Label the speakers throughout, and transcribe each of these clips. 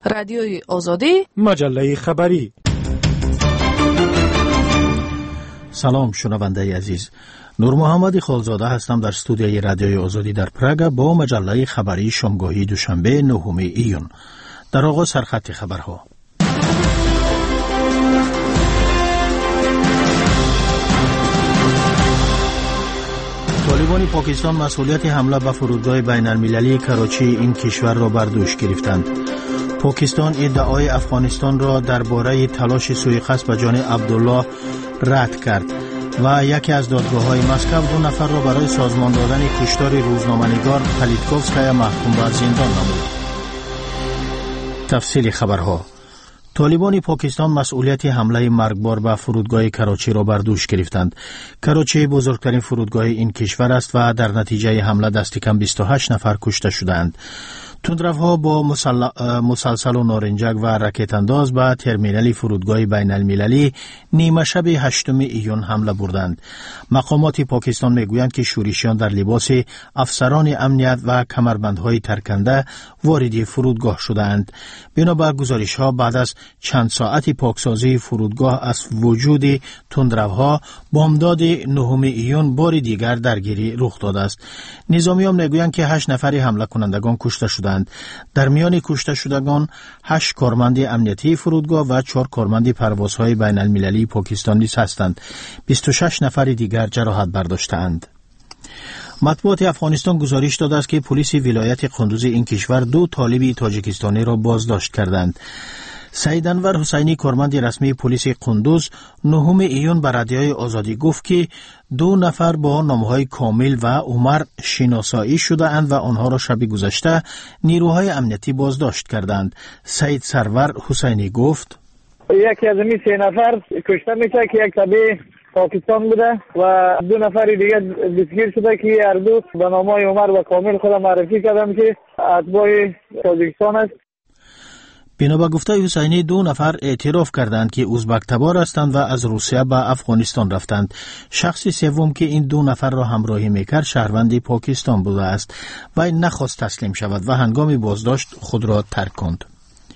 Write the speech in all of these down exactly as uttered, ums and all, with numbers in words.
Speaker 1: رادیوی آزادی،
Speaker 2: مجله خبری.
Speaker 3: سلام شنونده عزیز، نور محمد خالزاده هستم در استودیوی رادیوی آزادی در پراگ با مجله خبری شامگاهی دوشنبه نهم ایون. در آغاز سرخط خبرها. طالبان پاکستان مسئولیت حمله به فرودگاه بین المللی کراچی این کشور را بر دوش گرفتند. پاکستان ادعای افغانستان را درباره تلاش سوءقصد به جان عبدالله رد کرد و یکی از دادگاه‌های مسکو دو نفر را برای سازمان دادن کشتار روزنامه‌نگار پالیتکوفسکایا محکوم به زندان نمود. تفصیل خبرها. طالبان پاکستان مسئولیت حمله مرگبار به فرودگاه کراچی را بر دوش گرفتند. کراچی بزرگترین فرودگاه این کشور است و در نتیجه حمله دست کم بیست و هشت نفر کشته شدند. تندروها با مسلسل و نارنجک و راکت انداز به ترمینال فرودگاه بین المللی نیمه شب هشتم ایون حمله بردند. مقامات پاکستان میگویند که شورشیان در لباس افسران امنیت و کمربندهای ترکنده وارد فرودگاه شدند. بنابر گزارش‌ها بعد از چند ساعت پاکسازی فرودگاه از وجود تندروها بامداد نهم ایون بار دیگر درگیری رخ داده است. نظامیان میگویند که هشت نفر حمله کنندگان کشته شدند. در میان کشته شدگان هشت کارمند امنیتی فرودگاه و چهار کارمند پروازهای بین المللی پاکستان نیز هستند. بیست و شش نفر دیگر جراحت برداشتند. مطبوعات افغانستان گزارش داده است که پلیس ولایت قندوز این کشور دو طالب تاجیکستانی را بازداشت کردند. سید انور حسینی کارمند رسمی پلیس قندوز نهم ایون به رادیوی آزادی گفت که دو نفر با نامهای کامل و عمر شناسایی شده اند و آنها را شب گذشته نیروهای امنیتی بازداشت کردند. سید سرور حسینی گفت
Speaker 4: یکی از این سه نفر کشته میشه که یک تبع پاکستان بوده و دو نفر دیگه دستگیر شده که هر دو به نامهای عمر و کامل خود معرفی کردم که اتباع تاجیکستان است.
Speaker 3: بنا به گفته حسینی دو نفر اعتراف کردند که ازبک تبار هستند و از روسیه به افغانستان رفتند. شخص سوم که این دو نفر را همراهی میکرد شهروند پاکستان بوده است و نخواست تسلیم شود و هنگام بازداشت خود را ترک کند.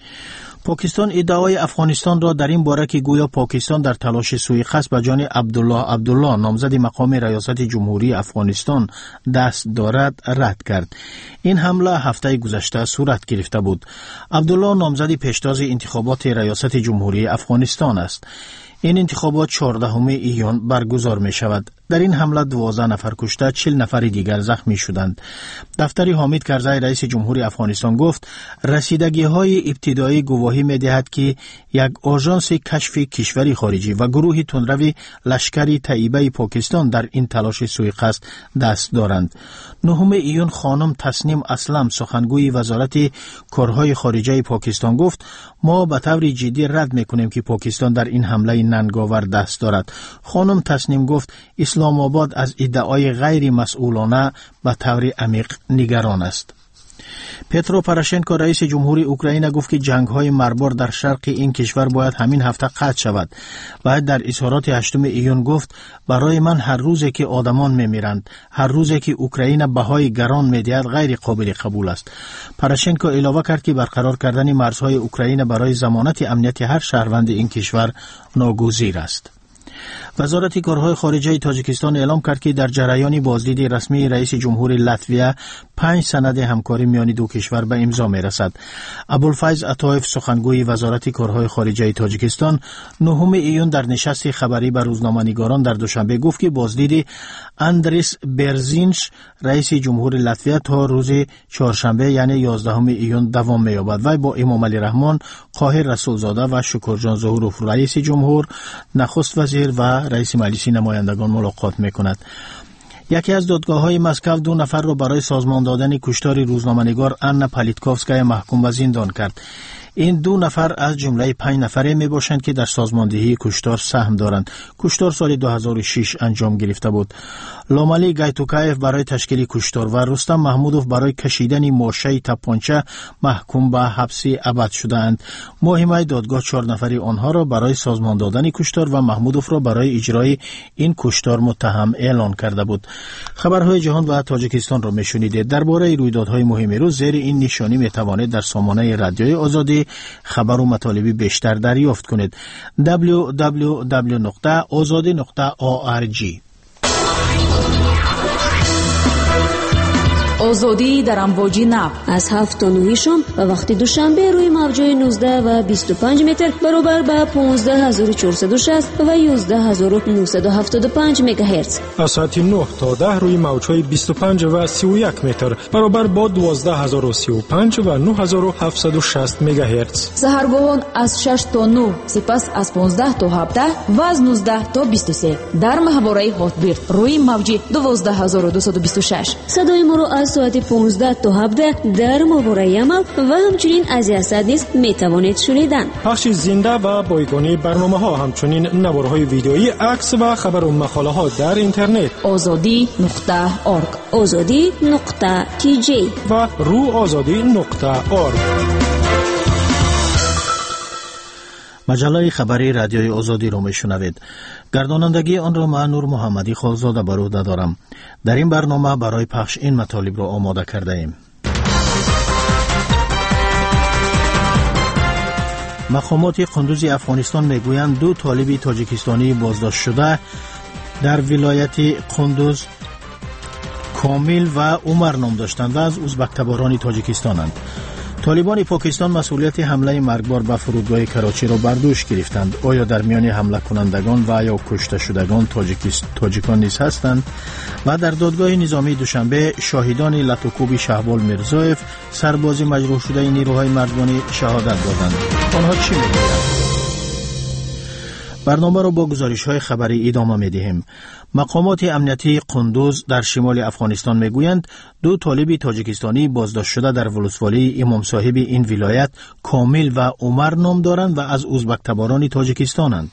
Speaker 3: پاکستان ادعای افغانستان را در این باره که گویا پاکستان در تلاش سوءقصد به جان عبدالله عبدالله نامزد مقام ریاست جمهوری افغانستان دست دارد رد کرد. این حمله هفته گذشته صورت گرفته بود. عبدالله نامزد پیشتاز انتخابات ریاست جمهوری افغانستان است. این انتخابات چهاردهم ایون برگزار می شود. در این حمله دوازده نفر کشته، چهل نفر دیگر زخمی شدند. دفتر حامد کرزی رئیس جمهوری افغانستان گفت رسیدگی های ابتدایی گواهی می دهد که یک آژانس کشف کشوری خارجی و گروه تندرو لشکری طیبه پاکستان در این تلاش سوءقصد دست دارند. نهم ایون خانم تسنیم اسلم سخنگوی وزارت کارهای خارجه پاکستان گفت ما به طور جدی رد می کنیم که پاکستان در این حمله ننگاور دست دارد. خانم تسنیم گفت اسلام آباد از ادعای غیر مسئولانه به طور عمیق نگران است. پترو پروشنکو رئیس جمهوری اوکراین گفت که جنگ‌های مربار در شرق این کشور باید همین هفته قطع شود. بعد در اظهارات هشتم ایون گفت برای من هر روزی که آدمان می‌میرند، هر روزی که اوکراین بهای گران می‌دهد غیر قابل قبول است. پروشنکو علاوه کرد که برقرار کردن مرزهای اوکراین برای ضمانت امنیت هر شهروند این کشور ناگزیر است. وزارت کارهای خارجه تاجیکستان اعلام کرد که در جریان بازدید رسمی رئیس جمهور لاتویا پنج سند همکاری میان دو کشور به امضا میرسد. ابوالفیض عطایف سخنگوی وزارت کارهای خارجه تاجیکستان نهم ایون در نشست خبری به روزنامه‌نگاران در دوشنبه گفت که بازدید اندریس برزینش رئیس جمهور لاتویا تا روز چهارشنبه یعنی یازدهم ایون دوام می‌یابد. وی با امام علی رحمان، قاهر رسولزاده و شکرجان ظهوروف رئیس جمهور، نخست وزیر و رئیس مجلس نمایندگان ملاقات می‌کند. یکی از دادگاه‌های مسکو دو نفر را برای سازمان دادن کشتار روزنامه‌نگار آنا پالیتکوفسکایا محکوم به زندان کرد. این دو نفر از جمله پنج نفره می باشند که در سازماندهی کشتار سهم دارند. کشتار سال دو هزار و شش انجام گرفته بود. لامالی گایتوکایف برای تشکیل کشتار و رستم محمودوف برای کشیدن ماشه تپانچه محکوم به حبس ابد شدند. محکمه دادگاه چهار نفری آنها را برای سازمان دادن کشتار و محمودوف را برای اجرای این کشتار متهم اعلان کرده بود. خبرهای جهان و تاجیکستان را میشنیدید. درباره رویدادهای مهم روز زیر این نشانی می توانید در سامانه رادیوی آزادی خبر و مطالب بیشتر دریافت کنید. دبلیو دبلیو دبلیو نقطه آزادی نقطه او آر جی.
Speaker 1: آزادی در امواج نو
Speaker 2: از هفت تا نه شام و وقتی دوشنبه روی موج‌های نوزده و بیست و پنج متر برابر به پانزده هزار و چهارصد و شصت و یازده هزار و نهصد و هفتاد و پنج مگاهرتز.
Speaker 5: از ساعت نه تا ده روی موج‌های بیست و پنج و سی و یک متر برابر با دوازده هزار و سی و پنج و نه هزار و هفتصد و شصت مگاهرتز.
Speaker 1: سحرگاهان از شش تا نه، سپس از پانزده تا هفده و از نوزده تا بیست و سه در محوره هاتبیرد روی موج دوازده هزار و دویست و بیست و شش.
Speaker 2: صدای ما را از ساعت پانزده تا هفده در ماهواره عمل و همچنین از یاسد نیز می توانید شنیدن.
Speaker 5: پخش زنده و بایگانی برنامه ها، همچنین نوارهای ویدئویی، عکس و خبر و مقاله ها در اینترنت
Speaker 1: آزادی نقطه اورگ،
Speaker 2: آزادی نقطه تی جی
Speaker 5: و رو آزادی نقطه اورگ.
Speaker 3: مجله خبری رادیوی آزادی رو میشنوید. گردانندگی آن را من نور محمدی خالزاده بر عهده دارم. در این برنامه برای پخش این مطالب را آماده کرده ایم. مقامات قندوز افغانستان میگویند دو طالب تاجیکستانی بازداشت شده در ولایت قندوز کامل و عمر نام داشتند و از ازبک تباران تاجیکستانند. طالبان پاکستان مسئولیت حمله مرگبار به فرودگاه کراچی را بر دوش گرفتند. آیا در میان حمله کنندگان و یا کشته شدگان تاجیکان نیز هستند؟ و در دادگاه نظامی دوشنبه شاهدان لطوکوب شهبال میرزایف سرباز مجروح شده نیروهای مردگانی شهادت دادند. آنها چی میگویند؟ برنامه را با گزارش‌های خبری ادامه می‌دهیم. مقامات امنیتی قندوز در شمال افغانستان میگویند دو طالب تاجیکستانی بازداشت شده در ولسوالی امام صاحب این ولایت کامل و عمر نام دارند و از ازبک تباران تاجیکستانند.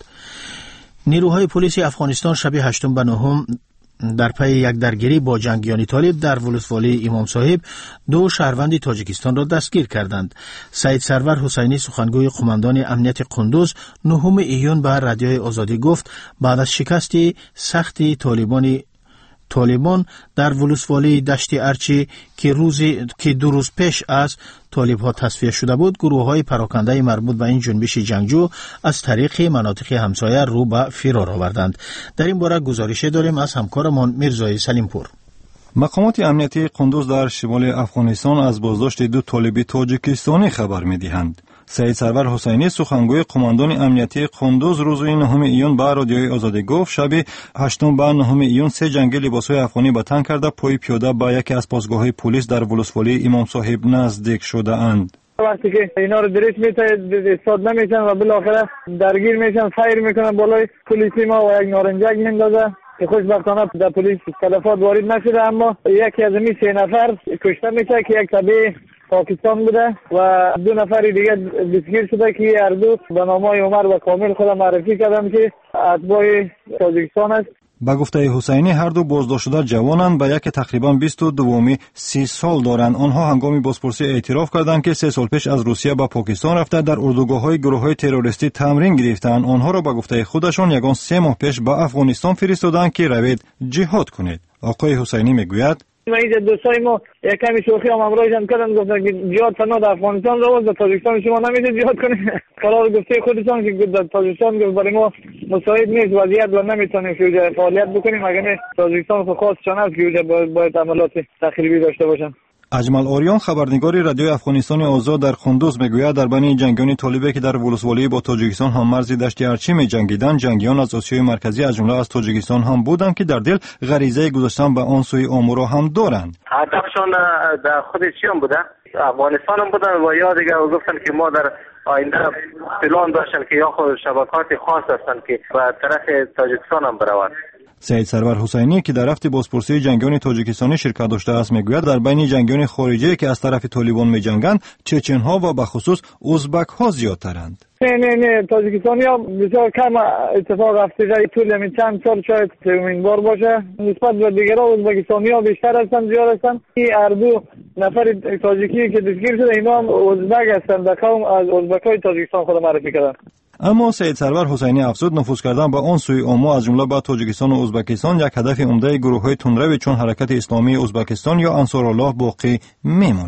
Speaker 3: نیروهای پلیس افغانستان شب هشتم به نهم در پی یک درگیری با جنگیان طالب در ولسوالی امام صاحب دو شهروند تاجیکستان را دستگیر کردند. سید سرور حسینی سخنگوی قماندان امنیت قندوز نهم ایون به رادیوی آزادی گفت بعد از شکست سخت طالبان طالبان در ولسوالی دشت ارچی که روزی که دو روز پیش از طالب ها تصفیه شده بود، گروه های پراکنده مربوط به این جنبش جنگجو از طریق مناطق همسایه رو به فرار آوردند. در این باره گزارشی داریم از همکارمان میرزای سلیمپور.
Speaker 6: مقامات امنیتی قندوز در شمال افغانستان از بازداشت دو طالب تاجیکستانی خبر می‌دهند. سید سرور حسینی سخنگوی قماندان امنیتی قندوز روز نهم ایون به رادیوی آزادی گفت شب هشتم به نهم ایون سه جنگی لباس‌های افغانی به تن کرده پای پیاده به یکی از پاسگاه‌های پلیس در ولسوالی امام صاحب نزدیک شده اند.
Speaker 4: وقتی که اینا رو درست میتونه استاد نمیشن و بالاخره درگیر میشن، فایر میکنن بالای پلیسی ما و یک نارنجک میندازه که خوشبختانه در پلیس تلفات وارد نشده، اما یکی از این سه نفر کشته میشه که یک تبع پاکستان بوده و دو نفر دیگه دستگیر شده که هر دو به نامای عمر و کامل خود معرفی کردم که اتباع تاجیکستان است.
Speaker 6: با گفته حسینی هر دو بازداشت شده جوانند، به یک تقریبا بیست و دومی سی سال دارند. آنها هنگامی بازپرسی اعتراف کردند که سه سال پیش از روسیه به پاکستان رفته در اردوگاه‌های گروه‌های تروریستی تمرین گرفتند. آنها را با گفته خودشان یگان سه ماه پیش به افغانستان فرستادند که روید جهاد کنید. آقای حسینی میگوید
Speaker 4: ما اینجا دوستای ما یک کمی شوخی هم امروزشان کردن، گفتن که جهاد فنا در افغانستان رو در تاجیکستان شما نمیشه جهاد کنید. قرار گفته خودشان که در تاجیکستان برای ما مساعد نیست وضعیت و نمیتونیم که فعالیت بکنیم، اگر تاجیکستان خود خاصشان است که باید عملات تخریبی داشته باشن.
Speaker 6: اجمل آریان خبرنگار رادیوی افغانستان آزاد در قندوز میگوید در بین جنگیان طالبی که در ولسوالی با تاجیکستان هم مرز دشت ارچی می‌جنگیدند، جنگیان از آسیای مرکزی از جمله از تاجیکستان هم بودند که در دل غریزه گذاشتن به آن سوی آمورا هم دارند.
Speaker 7: هدفشان در خود چی هم بوده؟ افغانستان هم بودن و یا دیگه گفتن که ما در آینده پلان داشتن که یا خود شبکات خاص هستند که به طرف تاجیکستان هم بروند.
Speaker 6: سید سرور حسینی که در رفت بازپرسی جنگیان تاجیکستانی شرکت داشته است میگوید در بین جنگیان خارجی که از طرف طالبان میجنگند چچن ها و به خصوص ازبک ها زیادترند.
Speaker 4: نه نه نه تاجیکستانی ها بسیار کم اتفاق افتاده طول همین چند سال شاید سومین بار باشه. نسبت به دیگرها ازبکستانی ها بیشتر هستند، زیاد هستند. این هر دو نفر تاجیکی که دستگیر شده اینا هم ازبک هستند، در قوم از ازبک های تاجیکستان خود معرفی کردن.
Speaker 6: اما سید سرور حسینی افزود نفوذ کردن به آن سوی آمو از جمله به تاجیکستان و ازبکستان یک هدف عمده گروه‌های تندرو چون حرکت اسلامی ازبکستان یا انصارالله باقی میماند.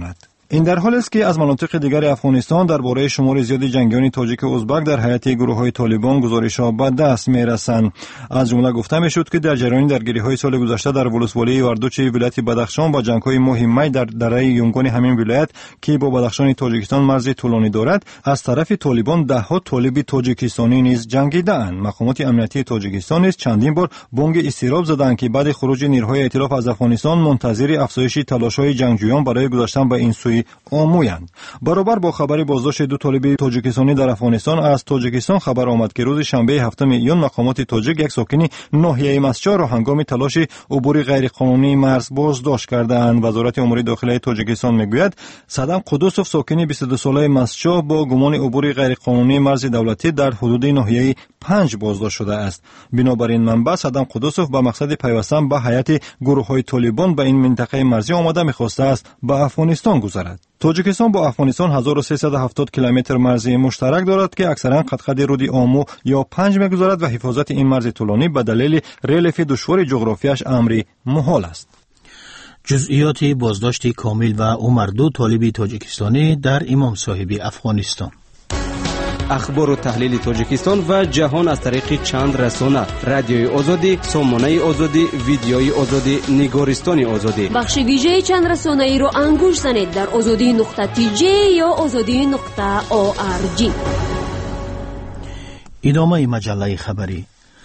Speaker 6: این در حالی است که از مناطق دیگر افغانستان درباره شمار زیادی جنگیان تاجیک و ازبک در حیات گروه‌های طالبان گزارش‌ها به دست می‌رسند. از جمله گفته می‌شد که در جریان درگیری‌های سال گذشته در ولسوالی واردوچ ولایت بدخشان با جنگ‌های مهمی در دره یونگان همین ولایت که با بدخشان تاجیکستان مرز طولانی دارد، از طرف طالبان ده‌ها طالب تاجیکستانی نیز جنگیده‌اند. مقامات امنیتی تاجیکستان نیز چندین بار بانگ استیراب زدند که بعد خروج نیروهای ائتلاف از افغانستان منتظر افزایش تلاش‌های جنگجویان برای گذشتن به این سوی آمویند. برابر با خبر بازداشت دو طالب تاجیکستانی در افغانستان، از تاجیکستان خبر آمد که روز شنبه هفتم ایون مقامات تاجیک یک ساکن ناحیه مسجد را هنگام تلاش عبور غیرقانونی مرز بازداشت کردند. وزارت امور داخلی تاجیکستان میگوید صدام قدوسوف ساکن بیست و دو ساله مسجد با گمان عبور غیرقانونی مرز دولتی در حدود ناحیه پنج بازداشت شده است. بنابراین منبع صدام قدوسوف به مقصد پیوستن به هیئت گروه‌های طالبان به این منطقه مرزی آمده می‌خواسته است به افغانستان گذرد. تاجیکستان با افغانستان هزار و سیصد و هفتاد کیلومتر مرزی مشترک دارد که اکثرا قد قد رود آمو یا پنج می‌گذارد و حفاظت این مرز طولانی به دلیل ریلیف دشوار جغرافیاش امری محال است.
Speaker 3: جزئیات بازداشت کامل و عمر دو طالب تاجیکستانی در امام صاحب افغانستان.
Speaker 8: اخبار و تحلیل تاجیکستان و جهان از طریق چند رسانه: رادیوی آزادی، سامانه آزادی، ویدیوی آزادی، نگارستان آزادی.
Speaker 2: بخش ویژه چند رسانه ای رو انگوش زنید در آزادی نقطه تی جی یا آزادی نقطه او آر جی.
Speaker 3: ادامه مجله خبری.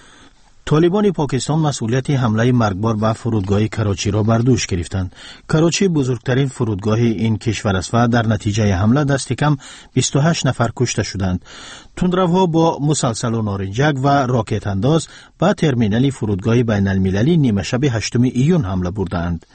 Speaker 3: طالبان پاکستان مسئولیت حمله مرگبار به فرودگاه کراچی را بر دوش گرفتند. کراچی بزرگترین فرودگاه این کشور است و در نتیجه حمله دست کم بیست و هشت نفر کشته شدند. تندروها با مسلسل و نارنجک و راکت انداز به ترمینال فرودگاه بین المللی نیمه شب هشتم ایون حمله بردند.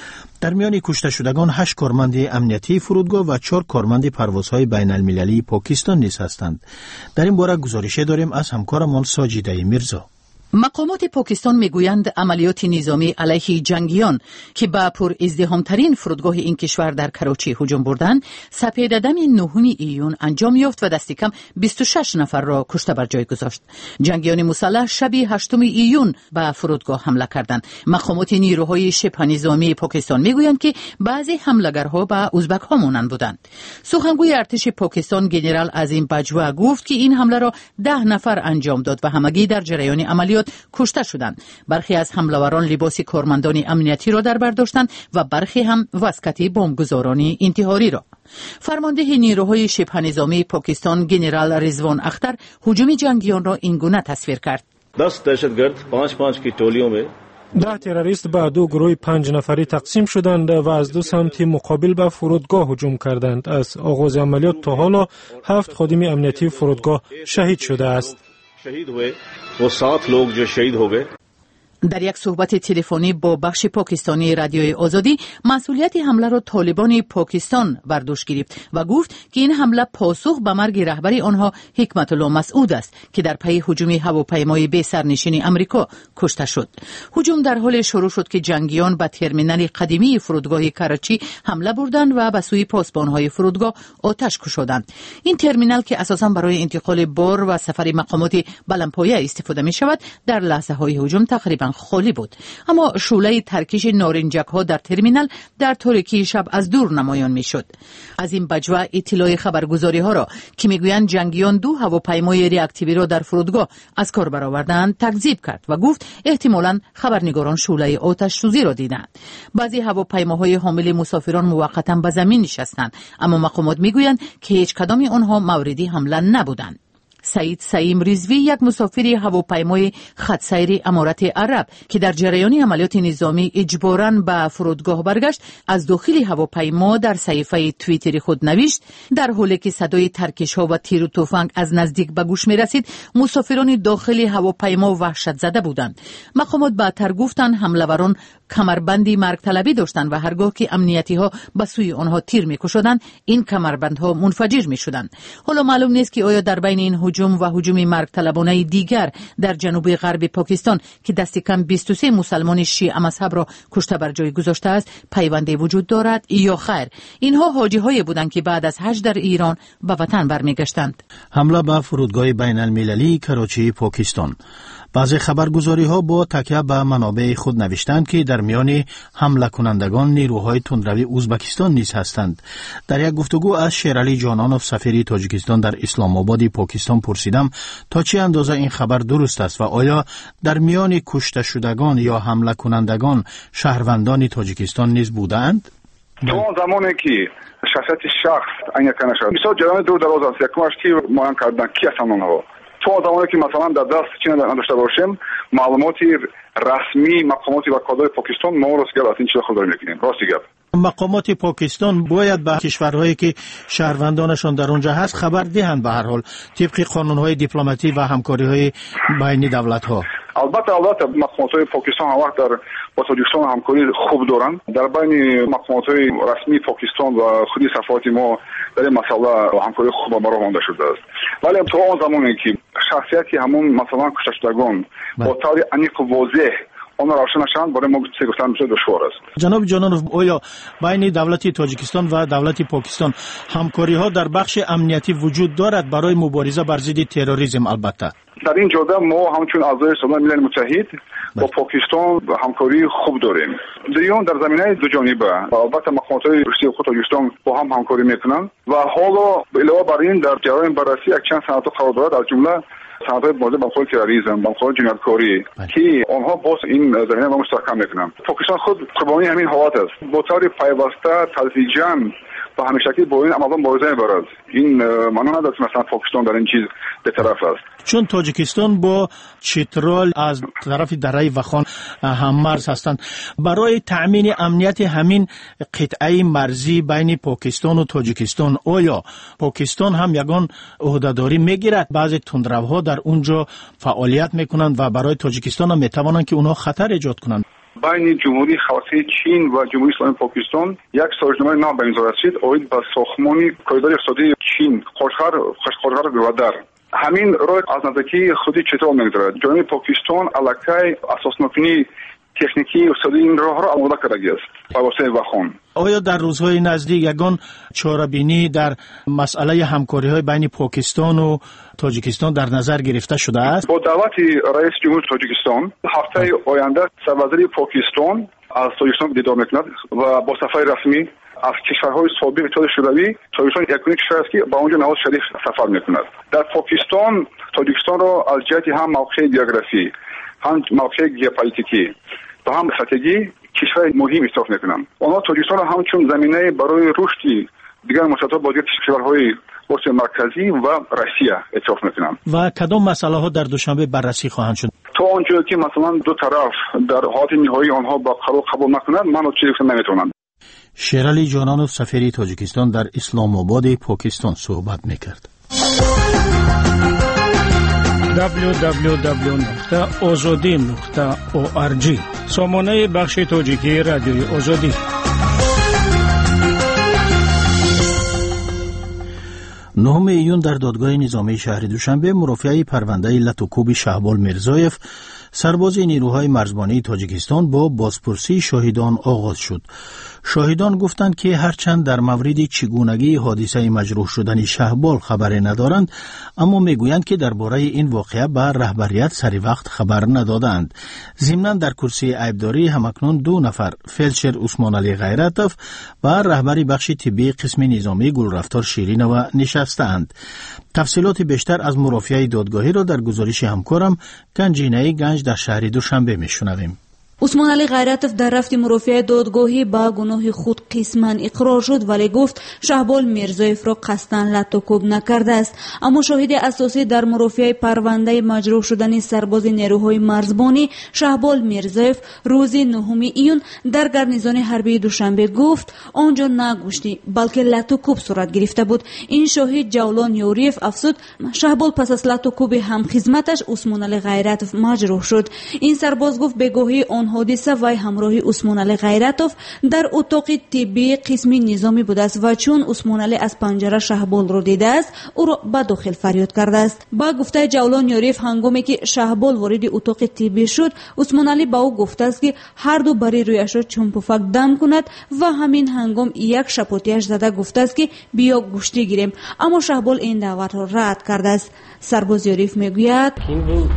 Speaker 3: در میان کشته شدگان هشت کارمند امنیتی فرودگاه و چهار کارمند پروازهای بین المللی پاکستان نیز هستند. در این باره گزارش داریم از همکارمان ساجیده میرزا.
Speaker 9: مقامات پاکستان میگویند عملیات نظامی علیه جنگیان که به پر ازدحام‌ترین فرودگاه این کشور در کراچی هجوم بردند سپیده‌دم نهم ایون انجام یافت و دست کم بیست و شش نفر را کشته بر جای گذاشت. جنگیان مسلح شب هشتم ایون به فرودگاه حمله کردند. مقامات نیروهای شبه نظامی پاکستان میگویند که بعضی حمله‌گرها به ازبک‌ها مانند بودند. سخنگوی ارتش پاکستان ژنرال عظیم بجوا گفت که این حمله را ده نفر انجام داد و همگی در جریان عملیات کشته شدند. برخی از حمله‌وران لباس کارمندان امنیتی را در بر داشتند و برخی هم واسکت بمبگذاران انتحاری را. فرمانده نیروهای شبه نظامی پاکستان ژنرال رضوان اختر هجوم جنگیان را اینگونه تصویر کرد:
Speaker 10: دس دهشتگرد پانچ پانچ کی ٹولیوں میں
Speaker 5: ده تروریست به دو گروه پنج نفری تقسیم شدند و از دو سمت مقابل به فرودگاه هجوم کردند. از آغاز عملیات تا حالا هفت خادم امنیتی فرودگاه شهید شده است.
Speaker 10: شهید ہوئے وہ سات لوگ جو شهید ہو گئے.
Speaker 9: در یک صحبت تلفنی با بخش پاکستانی رادیوی آزادی مسئولیت حمله را طالبان پاکستان بر دوش گرفت و گفت که این حمله پاسخ به مرگ رهبر آنها حکمت الله مسعود است که در پی هجوم هواپیمای بی سرنشین امریکا کشته شد. هجوم در حال شروع شد که جنگیان به ترمینال قدیمی فرودگاه کراچی حمله بردند و به سوی پاسبانهای فرودگاه آتش گشودند. این ترمینال که اساساً برای انتقال بار و سفر مقامات بلندپایه استفاده می شود در لحظه های هجوم تقریباً خالی بود، اما شعله ترکش نارنجک ها در ترمینال در تاریکی شب از دور نمایان می شد. از این بجوه اطلاع خبرگزاری ها را که می گویند جنگیان دو هواپیمای ریاکتیوی را در فرودگاه از کار برآوردند تکذیب کرد و گفت احتمالاً خبرنگاران شعله آتش سوزی را دیدند. بعضی هواپیماهای حامل مسافران موقتا به زمین نشستند، اما مقامات می گویند که هیچ کدام آنها موردی حمله نبودند. سعید سعیم رضوی یک مسافر هواپیمای خطسیر امارات عرب که در جریان عملیات نظامی اجباراً به فرودگاه برگشت از داخل هواپیما در صفحه توییتری خود نوشت: در حالی که صدای ترکش ها و تیر و تفنگ از نزدیک به گوش می رسید مسافران داخل هواپیما وحشت زده بودند. مقامات بعدتر گفتند حمله‌وران کمربندی مرگ طلبی داشتند و هرگاه که امنیتی ها به سوی آنها تیر می کشیدند این کمربندها منفجر می شدند. حالا معلوم نیست که آیا در بین این هجوم و هجوم مرگ طلبانه دیگر در جنوب غرب پاکستان که دست کم بیست و سه مسلمان شیعه مذهب را کشته بر جای گذاشته است پیوندی وجود دارد یا خیر؟ اینها حاجی هایی بودند که بعد از حج در ایران به وطن برمیگشتند.
Speaker 3: حمله به فرودگاه بین المللی کراچی پاکستان. بعضی خبرگزاری ها با تکیه به منابع خود نوشتند که در میان حمله کنندگان نیروهای تندروی ازبکستان نیز هستند. در یک گفتگو از شیرعلی جانانوف سفیر تاجیکستان در اسلام آباد پاکستان پرسیدم تا چه اندازه این خبر درست است و آیا در میان کشته شدگان یا حمله کنندگان شهروندان تاجیکستان نیز بودند؟
Speaker 11: تو اون زمانی که شخصیت شخص این کنه شد بسیار جریان دور دراز است. یکمش که معاین کردن کی هستند اونها. تو اون زمانی که مثلا در دست چی نداشته باشیم معلومات رسمی مقامات و کادر پاکستان ما راست گپ از این چیزا خبر میکنیم. راستی گپ
Speaker 3: مقامات پاکستان باید به کشورهایی که شهروندانشان در اونجا هست خبر دهند به هر حال طبق قانونهای دیپلماتی و همکاری‌های بین دولت‌ها.
Speaker 11: البته البته مقامات پاکستان هر وقت در با تاجیکستان همکاری خوب دارند. در بین مقامات رسمی پاکستان و خودی سفارت ما در این مسئله همکاری خوب برای مانده شده است. ولی تو اون زمانی که شخصیتی همون مثلا کشته شدگان با طور عمیق و واضح اون روشن نشوند برای ما چه گفتن بسیار دشوار است.
Speaker 3: جناب جانانوف آیا بین دولت تاجیکستان و دولت پاکستان همکاری ها در بخش امنیتی وجود دارد برای مبارزه بر ضد تروریسم؟ البته
Speaker 11: در این جاده ما همچون اعضای سازمان ملل متحد با پاکستان همکاری خوب داریم. دیون در زمینه دو جانبه البته مقامات رشدی خود تاجیکستان با هم همکاری میکنند و حالا علاوه بر این در جریان بررسی یک چند صنعت قرار دارد از جمله صنعت‌های مورد بحث تروریسم، بحث جنایتکاری که آنها باز این زمینه ما مستحکم میکنند. پاکستان خود قربانی همین حالت است. با طور پیوسته تدریجاً و همیشگی با این عملا مبارزه می‌برد. این معنا نداره مثلا پاکستان در این چیز به طرف است.
Speaker 3: چون تاجیکستان با چترال از طرف دره وخان هممرز هستند، برای تأمین امنیت همین قطعه مرزی بین پاکستان و تاجیکستان آیا پاکستان هم یگان عهده‌داری میگیرد؟ بعضی تندروها در اونجا فعالیت میکنند و برای تاجیکستان هم میتوانند که اونها خطر ایجاد کنند.
Speaker 11: بین جمهوری خاصی چین و جمهوری اسلامی پاکستان یک سازمان نام به امضا رسید اوید به ساختمان کریدور اقتصادی چین خوشخر خوشخر گودر. همین راه از نزدیکی خودی چطور میگذرد. جمهوری پاکستان علاقه اساسنامه‌ای تکنیکی اقتصادی این راه را آماده کرده است. با واسطه وخان
Speaker 3: آیا در روزهای نزدیک یگان چاره‌بینی در مسئله همکاری‌های بین پاکستان و تاجیکستان در نظر گرفته شده است؟
Speaker 11: با دعوت رئیس جمهور تاجیکستان هفته آینده سربازی پاکستان از تاجیکستان دیدار میکند و با سفر رسمی از کشورهای سابق اتحاد شوروی تاجیکستان یکونی کشور است که با اونجا نواز شریف سفر میکند. در پاکستان تاجیکستان را از جهت هم موقع جغرافی هم موقع ژئوپلیتیکی و هم استراتژی کشور مهم احساس میکنند. آنها تاجیکستان را همچون زمینه برای رشد دیگر مشارکت با دیگر کشورهای اروپای مرکزی و روسیه احساس میکنند.
Speaker 3: و کدام مسئله ها در دوشنبه بررسی خواهند شد؟
Speaker 11: تا آنجا که مثلا دو طرف در حالت نهایی آنها با قرار قبول نکنند من چیزی گفتن نمیتونم.
Speaker 3: شیرعلی جانانوف سفیر تاجیکستان در اسلام آباد پاکستان صحبت میکرد.
Speaker 5: دبلیو دبلیو دبلیو نقطه آزادی نقطه او آر جی سامانه بخش تاجیکی رادیوی آزادی.
Speaker 3: نهم ایون در دادگاه نظامی شهر دوشنبه مرافعه پرونده لطوکوب شهبال میرزایف سرباز نیروهای مرزبانی تاجیکستان با بازپرسی شاهدان آغاز شد. شاهدان گفتند که هرچند در مورد چگونگی حادثه مجروح شدن شهبال خبری ندارند، اما میگویند که درباره این واقعه به رهبریت سری وقت خبر ندادند. ضمناً در کرسی عیبداری همکنون دو نفر فلچر عثمان علی غیرتوف و رهبری بخش طبی قسم نظامی گلرفتار شیرینова نشستند. تفصیلات بیشتر از مرافعه دادگاهی را در گزارش همکارم گنجینه گنج در شهر دوشنبه میشنویم.
Speaker 2: عثمان علی غیرتوف در رفت مرافعه دادگاهی با گناه خود قسماً اقرار شد ولی گفت شهبال میرزایف را قصداً لطوکوب نکرده است. اما شاهد اساسی در مرافعه پرونده مجروح شدن سرباز نیروهای مرزبانی شهبال میرزایف روز نهم ایون در گارنیزون حربی دوشنبه گفت آنجا نگوشتی بلکه لطوکوب صورت گرفته بود. این شاهد جولان یوریف افزود شهبال پس از لطوکوب هم خدمتش عثمان علی غیرتوف مجروح شد. این سرباز گفت به گواهی آن حادثه وی همراه عثمان علی غیرتوف در اتاق طبی قسمی نظامی بوده است و چون عثمان علی از پنجره شهبال را دیده است او را به داخل فریاد کرده است. با گفته جولان یوریف هنگامی که شهبال وارد اتاق طبی شد عثمان علی با او گفته است که هر دو بری رویش را چون پفک دم کند و همین هنگام یک شپاتیش زده گفته است که بیا گوشتی گیریم، اما شهبال این دعوت را رد کرده است. سرباز یوریف میگوید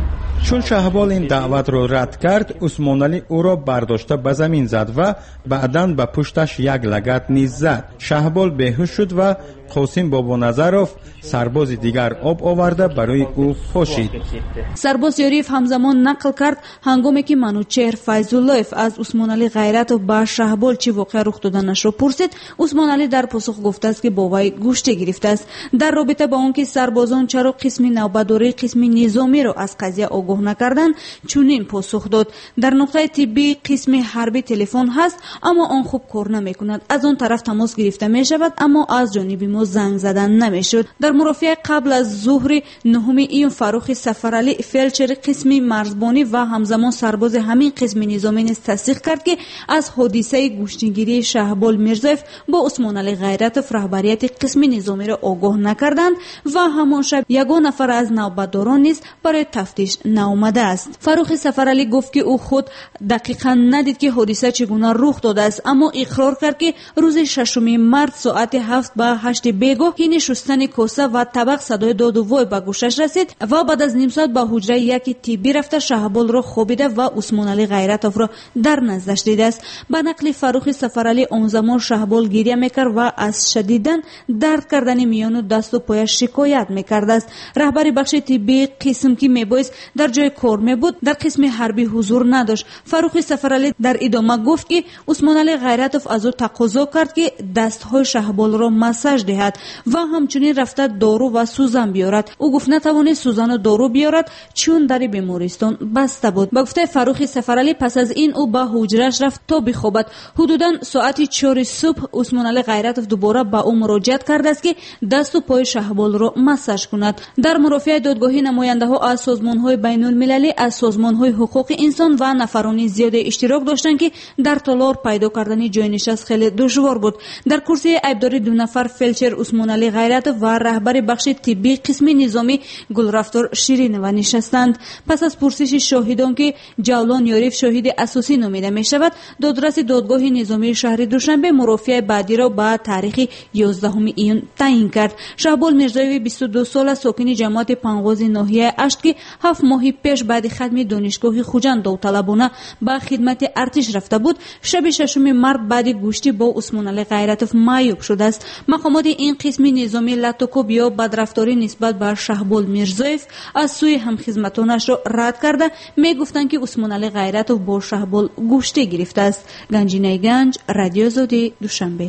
Speaker 12: چون شهبال این دعوت را رد کرد، عثمان علی او را برداشته به زمین زد و بعداً به پشتش یک لگد نیز زد. شهبال بیهوش شد و قاسم بابا نظروف سرباز دیگر آب آورده برای او پاشید.
Speaker 2: سرباز یاریف همزمان نقل کرد هنگامی که منوچهر فیض‌الله‌اف از عثمان علی غیرتوف با شهبال چی واقع رخ دادنش را پرسید، عثمان علی در پاسخ گفته است که با وی گوشتی گرفته است. در رابطه با آنکه سربازان چرا قسم نوبتداری قسم نظامی را از قضیه آگاه نکردند، چنین پاسخ داد: در نقطه طبی قسم حربی تلفن هست اما آن خوب کار نمیکند. از آن طرف تماس گرفته می شود اما از جانب ما زنگ زدن نمیشد. در مرافعه قبل از ظهر نهم ایون فاروق سفرعلی فلچر قسم مرزبانی و همزمان سرباز همین قسم نظامی نیز تصدیق کرد که از حادثه گشتگیری شهبال میرزایف با عثمان علی غیرتوف رهبریت قسم نظامی را آگاه نکردند و همان شب یگان نفر از نوبتداران نیز برای تفتیش نآمده است. فاروق سفرعلی گفت که او خود دقیقاً ندید که حادثه چگونه رخ داده است، اما اقرار کرد که روز ششم مارس ساعت هفت به هشت بیگاه که شستن کوسه و طبق صدای داد و وای به گوشش رسید و بعد از نیم ساعت به حجره یکی طبی رفته شهبال را خوابیده و عثمان علی غیرتوف را در نزدش دیده است. به نقل فاروق سفرعلی آن زمان شهبال گریه میکرد و از شدیداً درد کردن میان و دست و پایش شکایت میکرد است. رهبر بخش طبی قسم که میبایست در جای کار میبود در قسم حربی حضور نداشت. فاروق سفرعلی در ادامه گفت که عثمان علی غیرتوف از او تقاضا کرد که دستهای شهبال را مساج دهد و همچنین رفته دارو و سوزن بیارد. او گفت نتوانست سوزن و دارو بیارد چون در بیمارستان بسته بود. با گفته فاروق سفرعلی پس از این او به حجره‌اش رفت تا بخوابد. حدوداً ساعت چهار صبح عثمان علی غیرتوف دوباره به او مراجعت کرده است که دست و پای شهبال را مساج کند. در مرافعه دادگاهی نماینده‌ها از سازمان‌های بین‌المللی، از سازمان‌های حقوق انسان و نفرانی زیاد اشتراک داشتند که در تالار پیدا کردن جای نشست خیلی دشوار بود. در کرسی عیبداری دو نفر فلچر عثمان علی غیرتوف و رهبر بخش طبی قسم نظامی گلرفتار شیرینова نشستند. پس از پرسش شاهدان که جولان یاریف شاهد اساسی نامیده می شود، دادرس دادگاه نظامی شهر دوشنبه مرافعه بعدی را به تاریخ یازدهم ایون تعیین کرد. شهبال میرزایف بیست و دو ساله ساکن جماعت پنواز ناحیه اشت که هفت ماه پیش بعد ختم دانشگاه خوجند داوطلبانه به خدمت ارتش رفته بود، شب ششم مارس بعد گوشتی با عثمان علی غیرتوف معیوب شده است. مقامات این قسم نظامی لطکوب یا بدرفتاری نسبت به شهبال میرزایف از سوی همخدمتانش را رد کرده میگفتند که عثمان علی غیرتوف با شهبال گوشتی گرفته است. گنجینه گنج، رادیو آزادی، دوشنبه.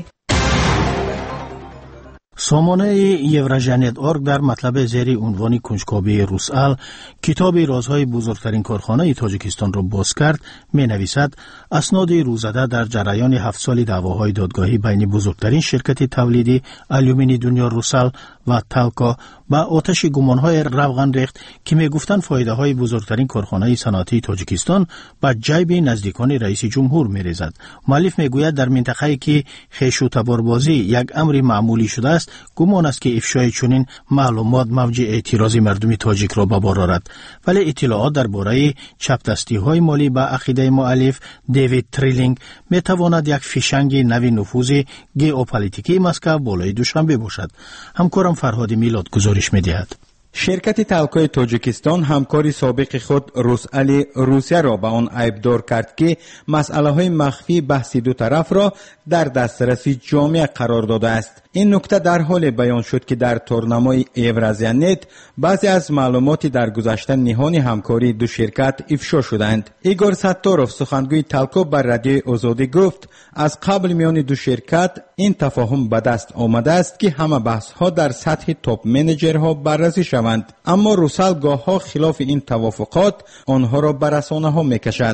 Speaker 3: سامانه یوراژنت ارگ در مطلب زیر عنوان کنجکاوی روسال کتاب رازهای بزرگترین کارخانه تاجیکستان را باز کرد می نویسد اسناد روزده در جریان هفت سال دعواهای دادگاهی بین بزرگترین شرکت تولیدی آلومینی دنیا روسال و تالکا با آتش گمانهای روغن ریخت که می گفتند فایده های بزرگترین کارخانه صنعتی تاجیکستان به جیب نزدیکان رئیس جمهور می ریزد. مؤلف می گوید در منطقه‌ای که خیش و تباربازی یک امر معمولی شده است، گمان است که افشای چنین معلومات موج اعتراضی مردمی تاجیک را به بار آورد، ولی اطلاعات درباره چپدستی مالی به عقیده مؤلف دیوید تریلینگ می تواند یک فیشنگ نوی نفوذ ژئوپلیتیکی مسکو بالای دوشنبه باشد. همکارم فرهاد میلاد گزارش می دهد.
Speaker 12: شرکت تالکای تاجیکستان همکاری سابق خود روسال روسیه را به آن عیبدار کرد که مسئله های مخفی بحث دو طرف را در دسترس جامعه قرار داده است. این نکته در حال بیان شد که در تورنمای یوراژنت بعضی از معلوماتی در گذشته نهان همکاری دو شرکت افشا شدند. ایگور ستاروف سخنگوی تالکو بر رادیوی آزادی گفت از قبل میان دو شرکت این تفاهم به دست آمده است که همه بحث ها در سطح توپ منیجرها بررسی شوند، اما روسال گاه ها خلاف این توافقات آنها را به رسانه ها میکشد.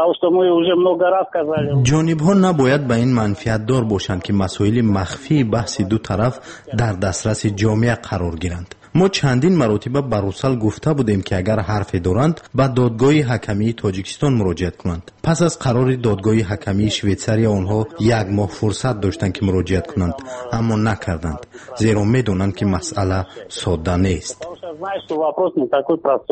Speaker 13: جانب ها نباید به این منفعت دار باشند که مسائل مخفی بحث دو طرف در دسترس جامعه قرار گیرند. ما چندین مرتبه به روسال گفته بودیم که اگر حرف دارند به دادگاه حکمی تاجیکستان مراجعت کنند. پس از قرار دادگاه حکمی شویتساری آنها یک ماه فرصت داشتند که مراجعت کنند، اما نکردند، زیرا میدونند که مسئله ساده نیست.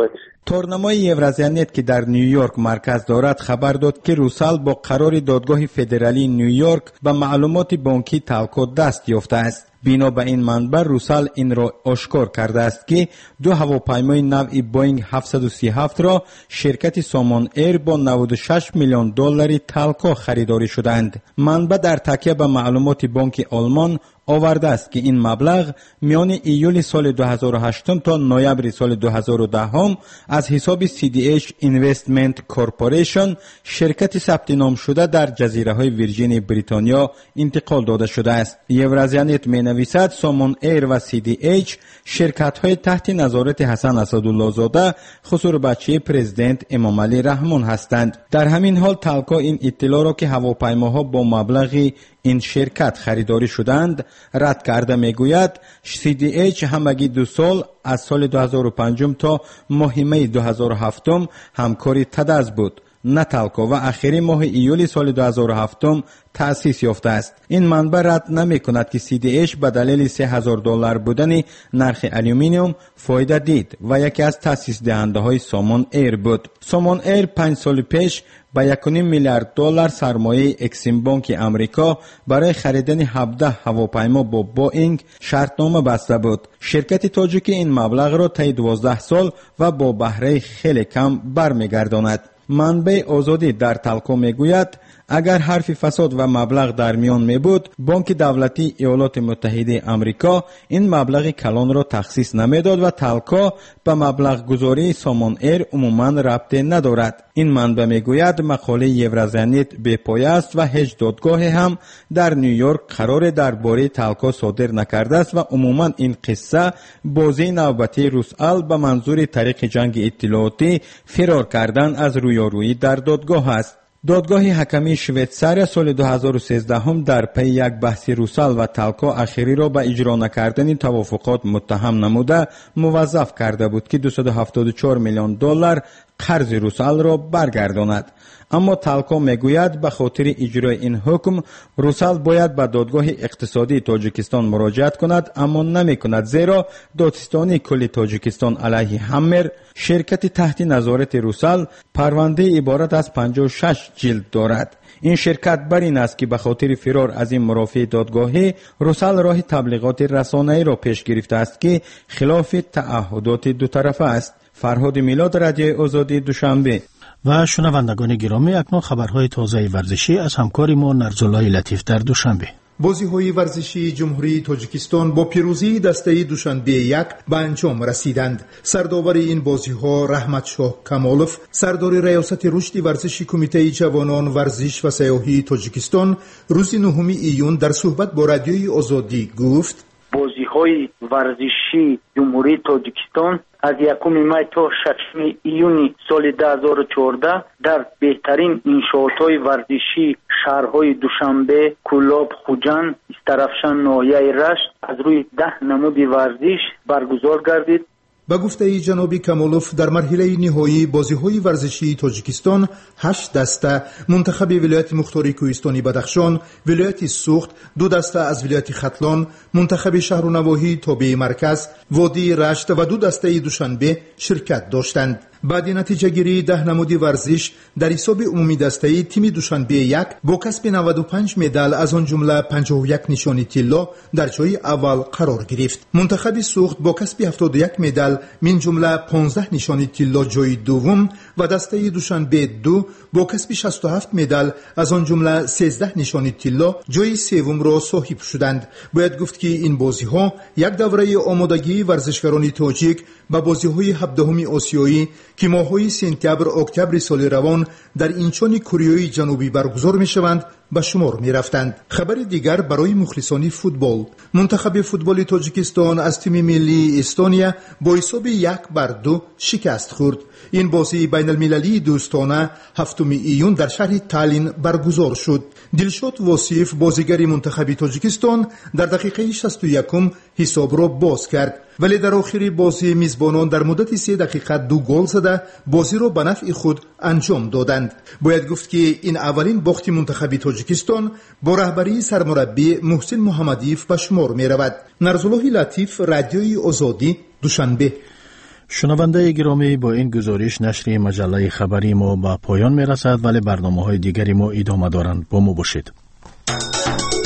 Speaker 12: تورنمای یورازیانت که در نیویورک مرکز دارد خبر داد که روسال با قرار دادگاه فدرالی نیویورک به معلومات بانکی تالکو دست یافته است. بنا به این منبع روسال این را آشکار کرده است که دو هواپیمای نوع بوینگ هفتصد و سی و هفت را شرکت سامان ایر با نود و شش میلیون دلاری تالکو خریداری شدند. منبع در تکیه به معلومات بانک آلمان آورده است که این مبلغ میان ایول سال دو هزار و هشت تا نوامبر سال دو هزار و ده از حساب سی دی اچ Investment Corporation شرکت ثبت نام شده در جزیره های ویرجین بریتانیا انتقال داده شده است. یورازیانت می نویسد سامان ایر و سی دی اچ شرکت های تحت نظارت حسن اسدالله زاده خصوص بچه پرزیدنت امام علی رحمان هستند. در همین حال تالکو این اطلاع را که هواپیماها با مبلغی این شرکت خریداری شدند رد کرده. میگوید سی دی اچ همگی دو سال از سال دو هزار و پنج تا ماه می دو هزار و هفت همکاری تدز بود نه تالکو و آخرین ماه ایول سال دو هزار و هفت تأسیس یافته است. این منبع رد نمی کند که سی دی اچ به دلیل سه هزار دلار بودن نرخ الومینیوم فایده دید و یکی از تأسیس دهنده های سامان ایر بود. سامان ایر پنج سال پیش با یک و نیم میلیارد دلار سرمایه اکسیم بانک امریکا برای خریدن هفده هواپیما با بوئینگ شرطنامه بسته بود. شرکت تاجیکی این مبلغ را طی دوازده سال و با بهره خیلی کم برمیگرداند. منبع آزادی در تالکو میگوید اگر حرف فساد و مبلغ در میان می بود بانک دولتی ایالات متحده امریکا این مبلغ کلان را تخصیص نمیداد و تالکو به مبلغ گذاری سامان ایر عموما ربطی ندارد. این منبع میگوید مقاله یورازیانت بی‌پایه است و هیچ دادگاه هم در نیویورک قرار درباره تالکو صادر نکرده است و عموما این قصه بازی نوبتی روسال به منظور طریق جنگ اطلاعاتی فرار کردن از رویارویی در دادگاه است. دادگاه حکمی شویتزار سال دو هزار و سیزده در پی یک بحث روسال و تالکو اخیری را به اجرا نکردن توافقات متهم نموده موظف کرده بود که دویست و هفتاد و چهار میلیون دلار قرض روسال را برگرداند. اما تالکو میگوید به خاطر اجرای این حکم روسال باید به دادگاه اقتصادی تاجیکستان مراجعت کند، اما نمی کند زیرا دادستانی کل تاجیکستان علیه همر شرکت تحت نظارت روسال پرونده عبارت از پنجاه و شش جلد دارد. این شرکت بر این است که به خاطر فرار از این مرافع دادگاهی روسال راه تبلیغات رسانه‌ای را پیش گرفته است که خلاف تعهدات دو طرفه است. فرهاد میلاد، رادیوی آزادی، دوشنبه.
Speaker 3: و شنوندگان گرامی، اکنون خبرهای تازه ورزشی از همکار ما نرزالله لطیف در دوشنبه.
Speaker 14: بازی‌های ورزشی جمهوری تاجیکستان با پیروزی دسته دوشنبه یک به انجام رسیدند. سرداور این بازی‌ها رحمت شاه کمالوف، سردار ریاست رشد ورزشی کمیته جوانان ورزش و سیاحی تاجیکستان، روز نهم ایون در صحبت با رادیوی آزادی گفت:
Speaker 15: بازی‌های ورزشی جمهوری تاجیکستان از یکم می تا ششم ایون سال دو هزار و چهارده در بهترین انشاءات‌های ورزشی شهرهای دوشنبه، کولاب، خوجند، استرافشان، ناحیه رشت از روی ده نمود ورزش برگزار گردید.
Speaker 14: با گفته جناب کمالوف در مرحله نهایی بازی‌های ورزشی تاجیکستان هشت دسته منتخب ولایت مختار کوهستانی بدخشان، ولایت سوخت، دو دسته از ولایت ختلان، منتخب شهر و نواحی تابع مرکز، وادی رشت و دو دسته دوشنبه شرکت داشتند. بعد نتیجه گیری ده نمودی ورزش در حساب عمومی دسته تیم دوشنبه یک با کسب نود و پنج مدال از آن جمله پنجاه و یک نشانی طلا در جای اول قرار گرفت. منتخب سوخت با کسب هفتاد و یک مدال من جمله پانزده نشانی طلا جای دوم و دسته دوشنبه دو با کسب شصت و هفت مدال از آن جمله سیزده نشانی طلا جای سوم را صاحب شدند. باید گفت که این بازی‌ها یک دوره آمادگی ورزشکاران تاجیک با بازی‌های هفدهم آسیایی که ماه‌های سپتامبر اکتبر سال روان در اینچون کره جنوبی برگزار می‌شوند به شمار می‌رفتند. خبر دیگر برای مخلصان فوتبال: منتخب فوتبال تاجیکستان از تیم ملی استونیا با حساب یک بر دو شکست خورد. این بازی بین المللی دوستانه هفتم ایون در شهر تالین برگزار شد. دلشاد واصف بازیگر منتخب تاجیکستان در دقیقه شصت و یک حساب را باز کرد، ولی در آخر بازی میزبانان در مدت سه دقیقه دو گل زده بازی را به نفع خود انجام دادند. باید گفت که این اولین باخت منتخب تاجیکستان با رهبری سرمربی محسن محمدیف به شمار می رود. نرزالله لطیف، رادیوی آزادی، دوشنبه.
Speaker 3: شنونده گرامی، با این گزارش نشر مجله خبری ما با پایان می رسد، ولی برنامه های دیگری ما ادامه دارند. با ما باشید.